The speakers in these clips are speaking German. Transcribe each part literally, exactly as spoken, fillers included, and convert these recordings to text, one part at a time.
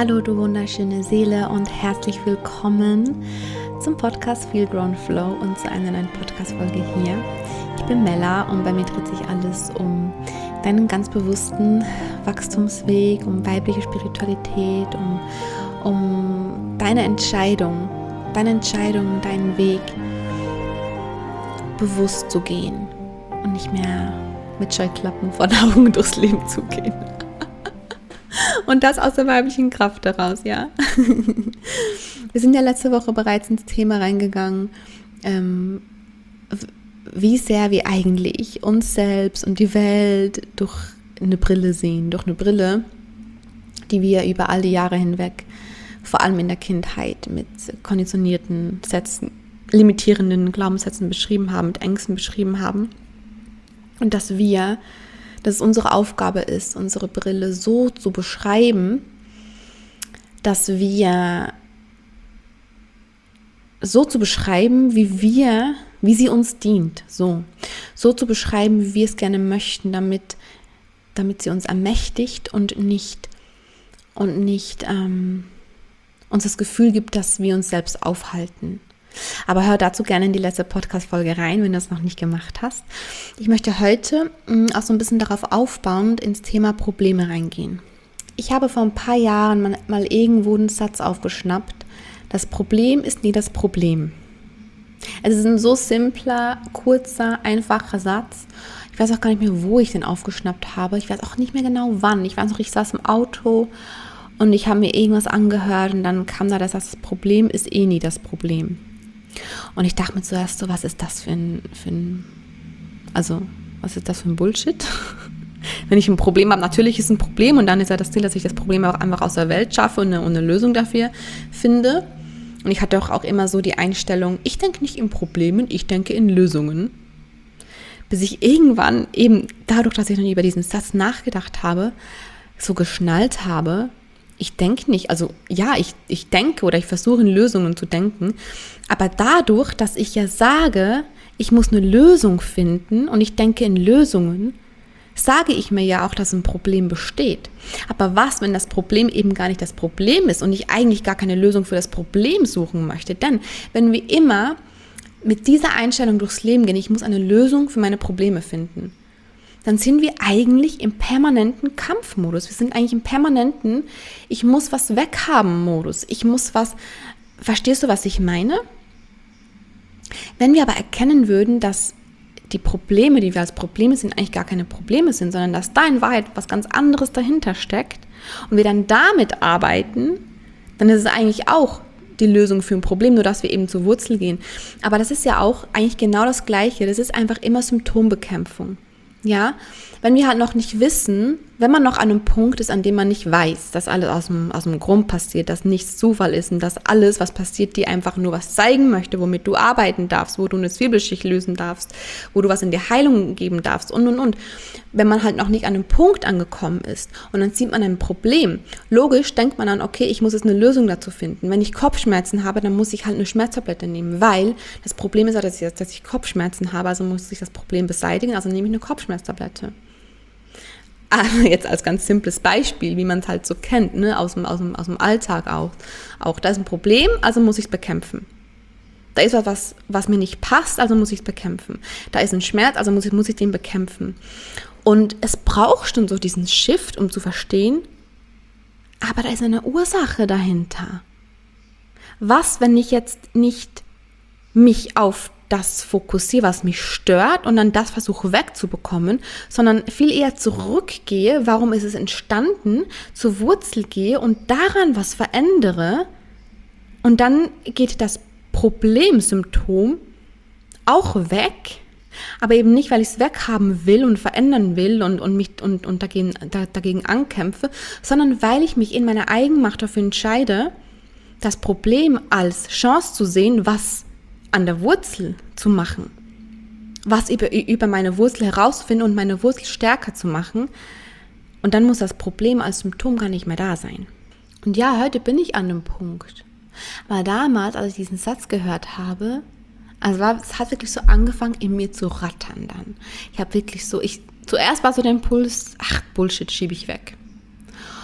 Hallo du wunderschöne Seele und herzlich willkommen zum Podcast Feel Grown Flow und zu einer neuen Podcast-Folge hier. Ich bin Mella und bei mir dreht sich alles um deinen ganz bewussten Wachstumsweg, um weibliche Spiritualität, um, um deine Entscheidung, deine Entscheidung, deinen Weg bewusst zu gehen und nicht mehr mit Scheuklappen vor den Augen durchs Leben zu gehen. Und das aus der weiblichen Kraft heraus, ja. Wir sind ja letzte Woche bereits ins Thema reingegangen, ähm, wie sehr wir eigentlich uns selbst und die Welt durch eine Brille sehen, durch eine Brille, die wir über all die Jahre hinweg, vor allem in der Kindheit, mit konditionierten Sätzen, limitierenden Glaubenssätzen beschrieben haben, mit Ängsten beschrieben haben. Und dass wir, dass es unsere Aufgabe ist, unsere Brille so zu beschreiben, dass wir so zu beschreiben, wie wir, wie sie uns dient, so, so zu beschreiben, wie wir es gerne möchten, damit, damit sie uns ermächtigt und nicht und nicht ähm, uns das Gefühl gibt, dass wir uns selbst aufhalten. Aber hör dazu gerne in die letzte Podcast-Folge rein, wenn du das noch nicht gemacht hast. Ich möchte heute mh, auch so ein bisschen darauf aufbauend ins Thema Probleme reingehen. Ich habe vor ein paar Jahren mal, mal irgendwo einen Satz aufgeschnappt. Das Problem ist nie das Problem. Es ist ein so simpler, kurzer, einfacher Satz. Ich weiß auch gar nicht mehr, wo ich den aufgeschnappt habe. Ich weiß auch nicht mehr genau wann. Ich weiß noch, ich saß im Auto und ich habe mir irgendwas angehört und dann kam da das Satz, das Problem ist eh nie das Problem. Und ich dachte mir zuerst so, was ist das für ein, für ein, also, was ist das für ein Bullshit? Wenn ich ein Problem habe, natürlich ist es ein Problem und dann ist ja das Ziel, dass ich das Problem auch einfach aus der Welt schaffe und eine, und eine Lösung dafür finde. Und ich hatte auch, auch immer so die Einstellung, ich denke nicht in Problemen, ich denke in Lösungen. Bis ich irgendwann eben dadurch, dass ich noch nie über diesen Satz nachgedacht habe, so geschnallt habe, ich denke nicht, also ja, ich, ich denke oder ich versuche in Lösungen zu denken, aber dadurch, dass ich ja sage, ich muss eine Lösung finden und ich denke in Lösungen, sage ich mir ja auch, dass ein Problem besteht. Aber was, wenn das Problem eben gar nicht das Problem ist und ich eigentlich gar keine Lösung für das Problem suchen möchte? Denn wenn wir immer mit dieser Einstellung durchs Leben gehen, ich muss eine Lösung für meine Probleme finden, dann sind wir eigentlich im permanenten Kampfmodus. Wir sind eigentlich im permanenten, ich muss was weghaben Modus. Ich muss was, verstehst du, was ich meine? Wenn wir aber erkennen würden, dass die Probleme, die wir als Probleme sehen, eigentlich gar keine Probleme sind, sondern dass da in Wahrheit was ganz anderes dahinter steckt und wir dann damit arbeiten, dann ist es eigentlich auch die Lösung für ein Problem, nur dass wir eben zur Wurzel gehen. Aber das ist ja auch eigentlich genau das Gleiche. Das ist einfach immer Symptombekämpfung. Ja, wenn wir halt noch nicht wissen, wenn man noch an einem Punkt ist, an dem man nicht weiß, dass alles aus dem, aus dem Grund passiert, dass nichts Zufall ist und dass alles, was passiert, dir einfach nur was zeigen möchte, womit du arbeiten darfst, wo du eine Zwiebelschicht lösen darfst, wo du was in die Heilung geben darfst und, und, und. Wenn man halt noch nicht an einem Punkt angekommen ist und dann sieht man ein Problem, logisch denkt man dann, okay, ich muss jetzt eine Lösung dazu finden. Wenn ich Kopfschmerzen habe, dann muss ich halt eine Schmerztablette nehmen, weil das Problem ist ja, dass ich, dass ich Kopfschmerzen habe, also muss ich das Problem beseitigen, also nehme ich eine Kopfschmerztablette. Aber jetzt als ganz simples Beispiel, wie man es halt so kennt, ne, aus dem, aus dem, aus dem Alltag auch. Auch da ist ein Problem, also muss ich es bekämpfen. Da ist was, was mir nicht passt, also muss ich es bekämpfen. Da ist ein Schmerz, also muss ich, muss ich den bekämpfen. Und es braucht schon so diesen Shift, um zu verstehen, aber da ist eine Ursache dahinter. Was, wenn ich jetzt nicht mich auf das fokussiere, was mich stört und dann das versuche wegzubekommen, sondern viel eher zurückgehe, warum ist es entstanden, zur Wurzel gehe und daran was verändere und dann geht das Problemsymptom auch weg, aber eben nicht, weil ich es weghaben will und verändern will und, und mich und, und dagegen, da, dagegen ankämpfe, sondern weil ich mich in meiner Eigenmacht dafür entscheide, das Problem als Chance zu sehen, was an der Wurzel zu machen, was über, über meine Wurzel herauszufinden und meine Wurzel stärker zu machen. Und dann muss das Problem als Symptom gar nicht mehr da sein. Und ja, heute bin ich an dem Punkt. Aber damals, als ich diesen Satz gehört habe, also war, es hat wirklich so angefangen, in mir zu rattern dann. Ich habe wirklich so, ich zuerst war so der Impuls, ach, Bullshit, schiebe ich weg.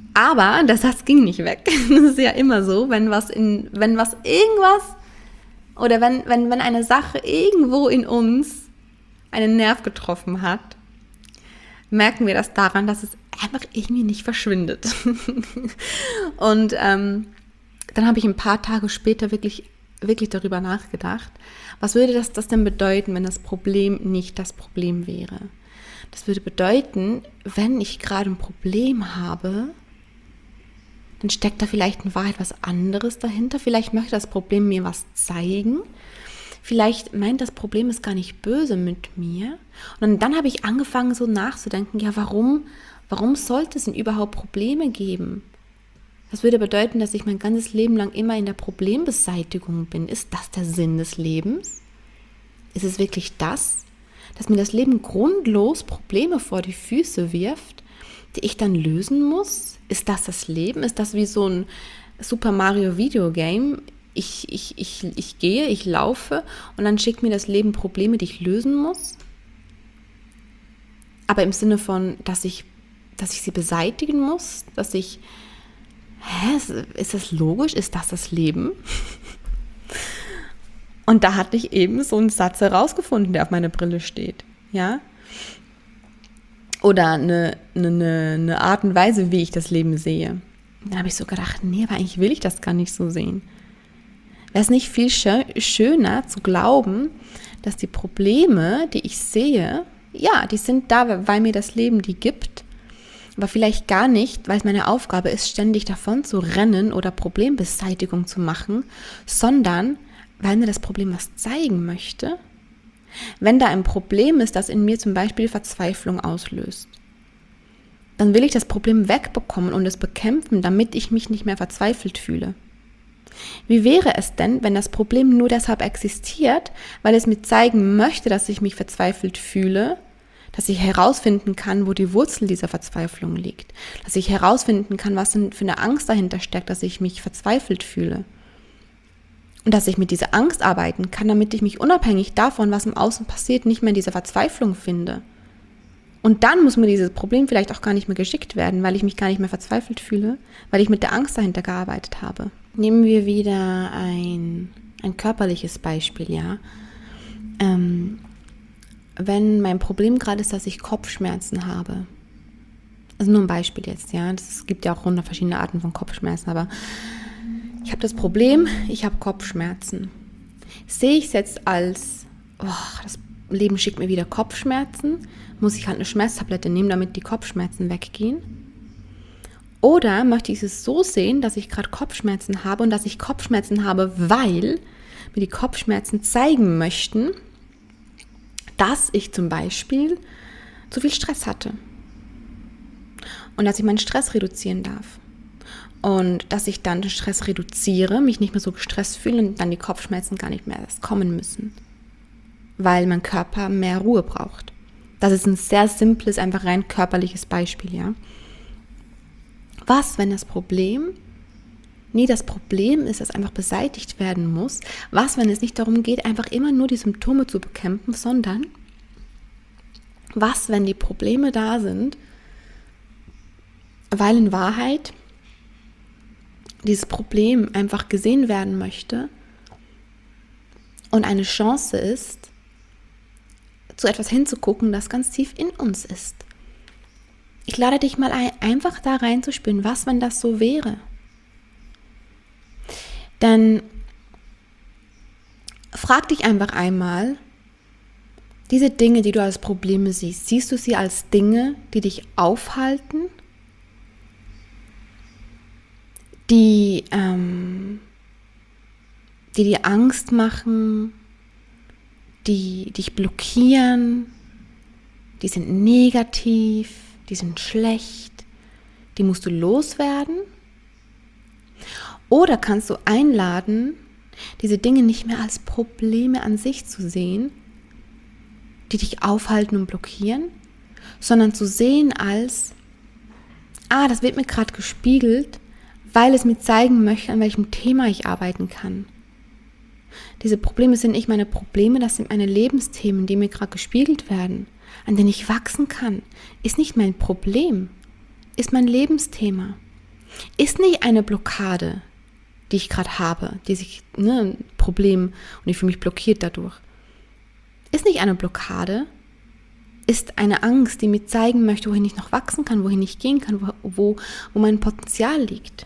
Aber der Satz ging nicht weg. Das ist ja immer so, wenn was in, wenn was irgendwas oder wenn, wenn, wenn eine Sache irgendwo in uns einen Nerv getroffen hat, merken wir das daran, dass es einfach irgendwie nicht verschwindet. Und ähm, dann habe ich ein paar Tage später wirklich, wirklich darüber nachgedacht, was würde das, das denn bedeuten, wenn das Problem nicht das Problem wäre? Das würde bedeuten, wenn ich gerade ein Problem habe, dann steckt da vielleicht in Wahrheit was anderes dahinter. Vielleicht möchte das Problem mir was zeigen. Vielleicht meint das Problem ist gar nicht böse mit mir. Und dann, dann habe ich angefangen so nachzudenken, ja, warum, warum sollte es denn überhaupt Probleme geben? Das würde bedeuten, dass ich mein ganzes Leben lang immer in der Problembeseitigung bin. Ist das der Sinn des Lebens? Ist es wirklich das, dass mir das Leben grundlos Probleme vor die Füße wirft, die ich dann lösen muss? Ist das das Leben? Ist das wie so ein Super Mario Videogame? Ich, ich, ich, ich gehe, ich laufe und dann schickt mir das Leben Probleme, die ich lösen muss? Aber im Sinne von, dass ich, dass ich sie beseitigen muss? Dass ich, hä, ist das logisch? Ist das das Leben? Und da hatte ich eben so einen Satz herausgefunden, der auf meiner Brille steht. Ja? Oder eine, eine, eine Art und Weise, wie ich das Leben sehe. Dann habe ich so gedacht, nee, aber eigentlich will ich das gar nicht so sehen. Wäre es nicht viel schöner zu glauben, dass die Probleme, die ich sehe, ja, die sind da, weil mir das Leben die gibt, aber vielleicht gar nicht, weil es meine Aufgabe ist, ständig davon zu rennen oder Problembeseitigung zu machen, sondern weil mir das Problem was zeigen möchte. Wenn da ein Problem ist, das in mir zum Beispiel Verzweiflung auslöst, dann will ich das Problem wegbekommen und es bekämpfen, damit ich mich nicht mehr verzweifelt fühle. Wie wäre es denn, wenn das Problem nur deshalb existiert, weil es mir zeigen möchte, dass ich mich verzweifelt fühle, dass ich herausfinden kann, wo die Wurzel dieser Verzweiflung liegt, dass ich herausfinden kann, was denn für eine Angst dahinter steckt, dass ich mich verzweifelt fühle. Und dass ich mit dieser Angst arbeiten kann, damit ich mich unabhängig davon, was im Außen passiert, nicht mehr in dieser Verzweiflung finde. Und dann muss mir dieses Problem vielleicht auch gar nicht mehr geschickt werden, weil ich mich gar nicht mehr verzweifelt fühle, weil ich mit der Angst dahinter gearbeitet habe. Nehmen wir wieder ein, ein körperliches Beispiel, ja. Ähm, wenn mein Problem gerade ist, dass ich Kopfschmerzen habe, also nur ein Beispiel jetzt, ja, es gibt ja auch hundert verschiedene Arten von Kopfschmerzen, aber ich habe das Problem, ich habe Kopfschmerzen. Sehe ich es jetzt als, oh, das Leben schickt mir wieder Kopfschmerzen, muss ich halt eine Schmerztablette nehmen, damit die Kopfschmerzen weggehen? Oder möchte ich es so sehen, dass ich gerade Kopfschmerzen habe und dass ich Kopfschmerzen habe, weil mir die Kopfschmerzen zeigen möchten, dass ich zum Beispiel zu viel Stress hatte und dass ich meinen Stress reduzieren darf. Und dass ich dann den Stress reduziere, mich nicht mehr so gestresst fühle und dann die Kopfschmerzen gar nicht mehr erst kommen müssen, weil mein Körper mehr Ruhe braucht. Das ist ein sehr simples, einfach rein körperliches Beispiel, ja. Was, wenn das Problem nie das Problem ist, das einfach beseitigt werden muss? Was, wenn es nicht darum geht, einfach immer nur die Symptome zu bekämpfen, sondern was, wenn die Probleme da sind, weil in Wahrheit dieses Problem einfach gesehen werden möchte und eine Chance ist, zu etwas hinzugucken, das ganz tief in uns ist. Ich lade dich mal ein, einfach da reinzuspüren, was, wenn das so wäre. Dann frag dich einfach einmal, diese Dinge, die du als Probleme siehst, siehst du sie als Dinge, die dich aufhalten, die, ähm, die dir Angst machen, die dich blockieren, die sind negativ, die sind schlecht, die musst du loswerden? Oder kannst du einladen, diese Dinge nicht mehr als Probleme an sich zu sehen, die dich aufhalten und blockieren, sondern zu sehen als, ah, das wird mir gerade gespiegelt, weil es mir zeigen möchte, an welchem Thema ich arbeiten kann. Diese Probleme sind nicht meine Probleme, das sind meine Lebensthemen, die mir gerade gespiegelt werden, an denen ich wachsen kann. Ist nicht mein Problem, ist mein Lebensthema. Ist nicht eine Blockade, die ich gerade habe, die sich, ne, ein Problem und ich fühle mich blockiert dadurch. Ist nicht eine Blockade, ist eine Angst, die mir zeigen möchte, wohin ich noch wachsen kann, wohin ich gehen kann, wo, wo, wo mein Potenzial liegt.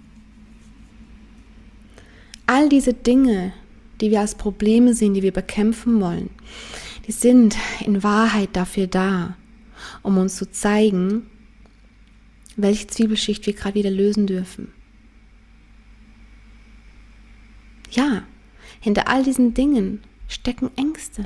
All diese Dinge, die wir als Probleme sehen, die wir bekämpfen wollen, die sind in Wahrheit dafür da, um uns zu zeigen, welche Zwiebelschicht wir gerade wieder lösen dürfen. Ja, hinter all diesen Dingen stecken Ängste.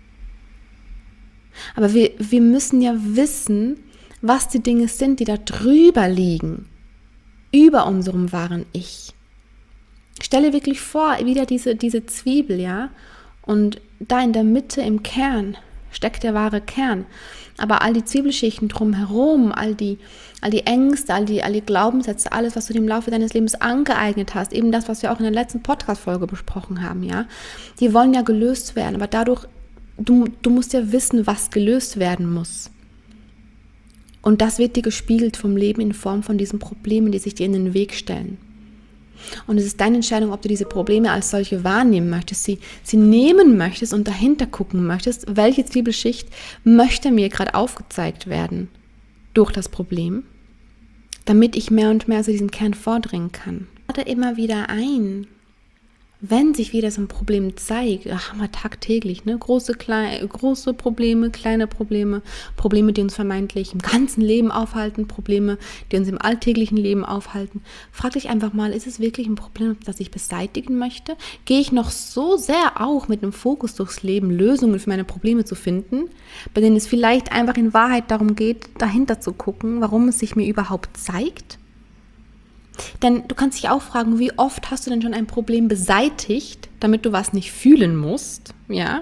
Aber wir, wir müssen ja wissen, was die Dinge sind, die da drüber liegen, über unserem wahren Ich. Stelle wirklich vor, wieder diese, diese Zwiebel, ja, und da in der Mitte im Kern steckt der wahre Kern. Aber all die Zwiebelschichten drumherum, all die, all die Ängste, all die, all die Glaubenssätze, alles, was du dir im Laufe deines Lebens angeeignet hast, eben das, was wir auch in der letzten Podcast-Folge besprochen haben, ja, die wollen ja gelöst werden, aber dadurch, du, du musst ja wissen, was gelöst werden muss. Und das wird dir gespiegelt vom Leben in Form von diesen Problemen, die sich dir in den Weg stellen. Und es ist deine Entscheidung, ob du diese Probleme als solche wahrnehmen möchtest, sie, sie nehmen möchtest und dahinter gucken möchtest, welche Zwiebelschicht möchte mir gerade aufgezeigt werden durch das Problem, damit ich mehr und mehr zu diesem Kern vordringen kann. Ich lade immer wieder ein, wenn sich wieder so ein Problem zeigt, ach, haben wir tagtäglich, ne? Große, kleine, große Probleme, kleine Probleme, Probleme, die uns vermeintlich im ganzen Leben aufhalten, Probleme, die uns im alltäglichen Leben aufhalten. Frag dich einfach mal, ist es wirklich ein Problem, das ich beseitigen möchte? Gehe ich noch so sehr auch mit dem Fokus durchs Leben, Lösungen für meine Probleme zu finden, bei denen es vielleicht einfach in Wahrheit darum geht, dahinter zu gucken, warum es sich mir überhaupt zeigt? Denn du kannst dich auch fragen, wie oft hast du denn schon ein Problem beseitigt, damit du was nicht fühlen musst, ja?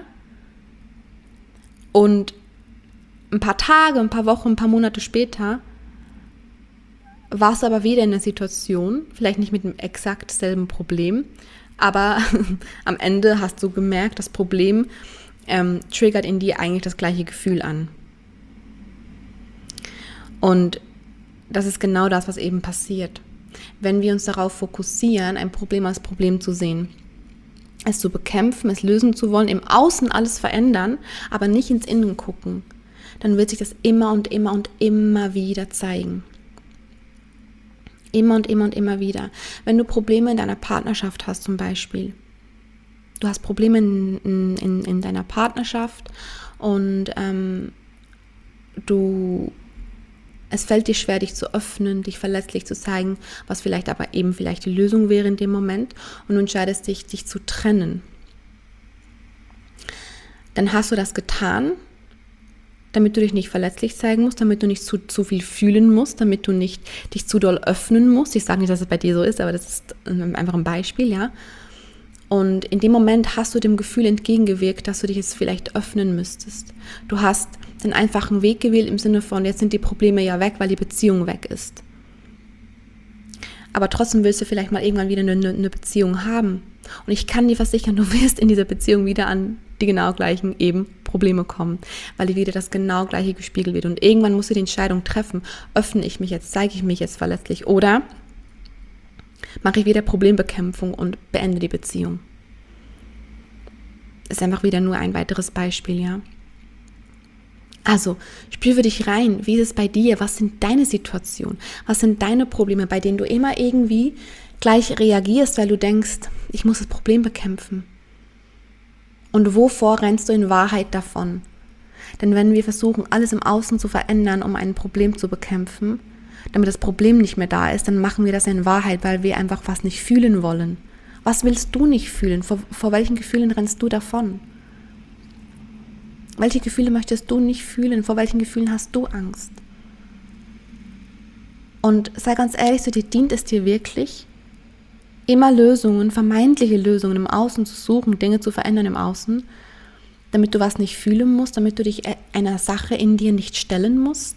Und ein paar Tage, ein paar Wochen, ein paar Monate später warst du aber wieder in der Situation, vielleicht nicht mit dem exakt selben Problem, aber am Ende hast du gemerkt, das Problem ähm, triggert in dir eigentlich das gleiche Gefühl an. Und das ist genau das, was eben passiert. Wenn wir uns darauf fokussieren, ein Problem als Problem zu sehen, es zu bekämpfen, es lösen zu wollen, im Außen alles verändern, aber nicht ins Innen gucken, dann wird sich das immer und immer und immer wieder zeigen. Immer und immer und immer wieder. Wenn du Probleme in deiner Partnerschaft hast zum Beispiel, du hast Probleme in, in, in deiner Partnerschaft und ähm, du Es fällt dir schwer, dich zu öffnen, dich verletzlich zu zeigen, was vielleicht aber eben vielleicht die Lösung wäre in dem Moment, und du entscheidest dich, dich zu trennen. Dann hast du das getan, damit du dich nicht verletzlich zeigen musst, damit du nicht zu, zu viel fühlen musst, damit du nicht dich zu doll öffnen musst. Ich sage nicht, dass es bei dir so ist, aber das ist einfach ein Beispiel, ja. Und in dem Moment hast du dem Gefühl entgegengewirkt, dass du dich jetzt vielleicht öffnen müsstest. Du hast den einfachen Weg gewählt im Sinne von, jetzt sind die Probleme ja weg, weil die Beziehung weg ist. Aber trotzdem willst du vielleicht mal irgendwann wieder eine, eine Beziehung haben. Und ich kann dir versichern, du wirst in dieser Beziehung wieder an die genau gleichen eben Probleme kommen, weil dir wieder das genau gleiche gespiegelt wird. Und irgendwann musst du die Entscheidung treffen, öffne ich mich jetzt, zeige ich mich jetzt verletzlich oder mache ich wieder Problembekämpfung und beende die Beziehung. Ist einfach wieder nur ein weiteres Beispiel, ja. Also, spür für dich rein, wie ist es bei dir, was sind deine Situationen, was sind deine Probleme, bei denen du immer irgendwie gleich reagierst, weil du denkst, ich muss das Problem bekämpfen. Und wovor rennst du in Wahrheit davon? Denn wenn wir versuchen, alles im Außen zu verändern, um ein Problem zu bekämpfen, damit das Problem nicht mehr da ist, dann machen wir das in Wahrheit, weil wir einfach was nicht fühlen wollen. Was willst du nicht fühlen? Vor, vor welchen Gefühlen rennst du davon? Welche Gefühle möchtest du nicht fühlen? Vor welchen Gefühlen hast du Angst? Und sei ganz ehrlich, so dir dient es dir wirklich, immer Lösungen, vermeintliche Lösungen im Außen zu suchen, Dinge zu verändern im Außen, damit du was nicht fühlen musst, damit du dich einer Sache in dir nicht stellen musst?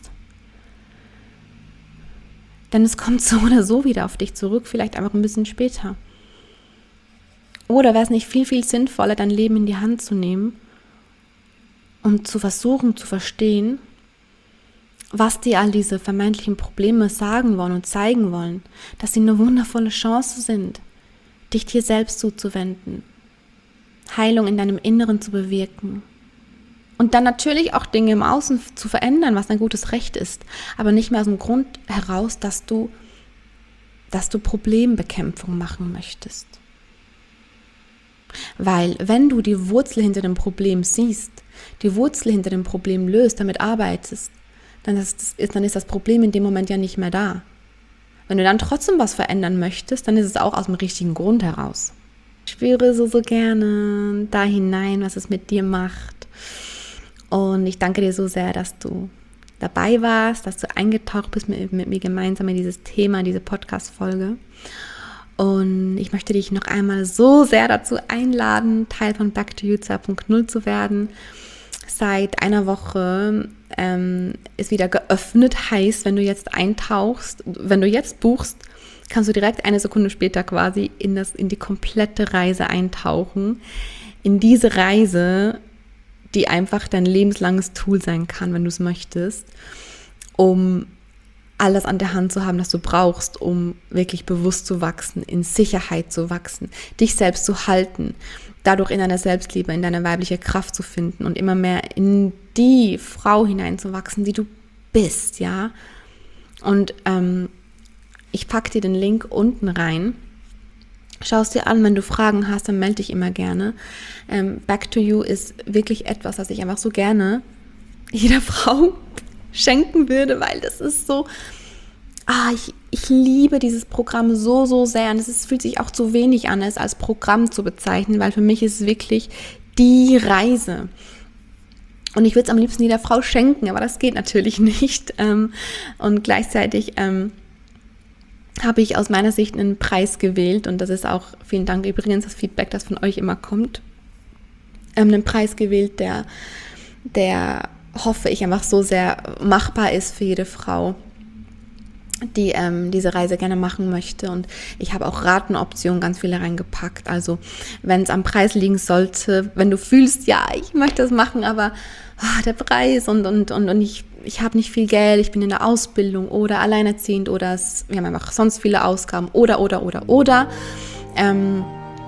Denn es kommt so oder so wieder auf dich zurück, vielleicht einfach ein bisschen später. Oder wäre es nicht viel, viel sinnvoller, dein Leben in die Hand zu nehmen und zu versuchen zu verstehen, was dir all diese vermeintlichen Probleme sagen wollen und zeigen wollen, dass sie eine wundervolle Chance sind, dich dir selbst zuzuwenden, Heilung in deinem Inneren zu bewirken und dann natürlich auch Dinge im Außen zu verändern, was ein gutes Recht ist, aber nicht mehr aus dem Grund heraus, dass du, dass du Problembekämpfung machen möchtest. Weil wenn du die Wurzel hinter dem Problem siehst, die Wurzel hinter dem Problem löst, damit arbeitest, dann ist, dann ist das Problem in dem Moment ja nicht mehr da. Wenn du dann trotzdem was verändern möchtest, dann ist es auch aus dem richtigen Grund heraus. Ich spüre so, so gerne da hinein, was es mit dir macht. Und ich danke dir so sehr, dass du dabei warst, dass du eingetaucht bist mit, mit mir gemeinsam in dieses Thema, diese Podcast-Folge. Und ich möchte dich noch einmal so sehr dazu einladen, Teil von Back to You zwei Punkt null zu werden. Seit einer Woche ähm, ist wieder geöffnet, heißt, wenn du jetzt eintauchst, wenn du jetzt buchst, kannst du direkt eine Sekunde später quasi in, das, in die komplette Reise eintauchen. In diese Reise, die einfach dein lebenslanges Tool sein kann, wenn du es möchtest, um alles an der Hand zu haben, das du brauchst, um wirklich bewusst zu wachsen, in Sicherheit zu wachsen, dich selbst zu halten, dadurch in deiner Selbstliebe, in deine weibliche Kraft zu finden und immer mehr in die Frau hineinzuwachsen, die du bist, ja. Und ähm, ich packe dir den Link unten rein. Schau es dir an, wenn du Fragen hast, dann melde dich immer gerne. Ähm, Back to You ist wirklich etwas, was ich einfach so gerne jeder Frau schenken würde, weil das ist so, ah, ich, ich liebe dieses Programm so, so sehr und es ist, fühlt sich auch zu wenig an, es als Programm zu bezeichnen, weil für mich ist es wirklich die Reise. Und ich würde es am liebsten jeder Frau schenken, aber das geht natürlich nicht. Ähm, und gleichzeitig ähm, habe ich aus meiner Sicht einen Preis gewählt und das ist auch, vielen Dank übrigens, das Feedback, das von euch immer kommt, ähm, einen Preis gewählt, der, der hoffe ich einfach so sehr machbar ist für jede Frau, die ähm, diese Reise gerne machen möchte. Und ich habe auch Ratenoptionen ganz viele reingepackt. Also wenn es am Preis liegen sollte, wenn du fühlst, ja, ich möchte das machen, aber oh, der Preis und, und, und, und ich, ich habe nicht viel Geld, ich bin in der Ausbildung oder alleinerziehend oder es, wir haben einfach sonst viele Ausgaben oder, oder, oder, oder, ähm,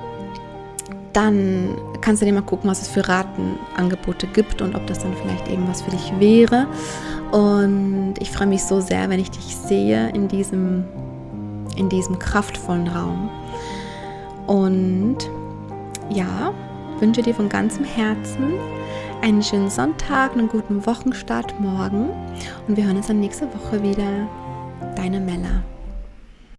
dann kannst du dir mal gucken, was es für Ratenangebote gibt und ob das dann vielleicht eben was für dich wäre. Und ich freue mich so sehr, wenn ich dich sehe in diesem, in diesem kraftvollen Raum. Und ja, wünsche dir von ganzem Herzen einen schönen Sonntag, einen guten Wochenstart morgen und wir hören uns dann nächste Woche wieder. Deine Mella.